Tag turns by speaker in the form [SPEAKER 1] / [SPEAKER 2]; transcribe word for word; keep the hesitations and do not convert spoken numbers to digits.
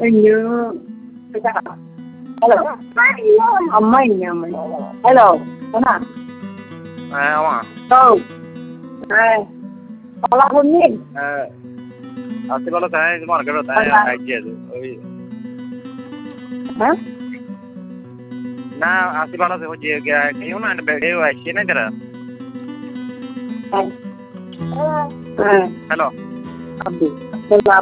[SPEAKER 1] Inyo. Hello. Ammai ni ammai. Hello. Mana?
[SPEAKER 2] Eh, apa?
[SPEAKER 1] Tahu. Eh. Kalau kuning.
[SPEAKER 2] Eh, asli kalau saya cuma market होता है idea तो वही
[SPEAKER 1] Hah?
[SPEAKER 2] ना asli वाला से हो जाए क्या है क्यों ना बैठे हुए अच्छे ना तेरा
[SPEAKER 1] Eh. Eh.
[SPEAKER 2] Hello
[SPEAKER 1] Abdi. Hello.